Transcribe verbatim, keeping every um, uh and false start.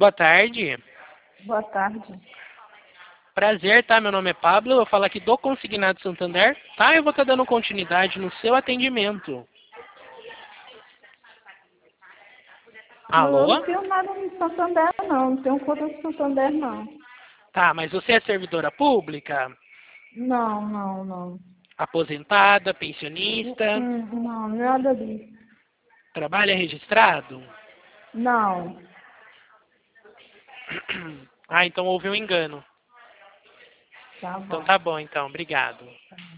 Boa tarde. Boa tarde. Prazer, tá? Meu nome é Pablo, eu vou falar aqui do Consignado Santander, tá? Eu vou estar dando continuidade no seu atendimento. Eu Alô? não tenho nada no Santander, não. Não tenho conta no Santander, não. Tá, mas você é servidora pública? Não, não, não. Aposentada, pensionista? Hum, Não, nada disso. Trabalha registrado? Não. Ah, então houve um engano. Tá Então bom. tá bom, então. Obrigado.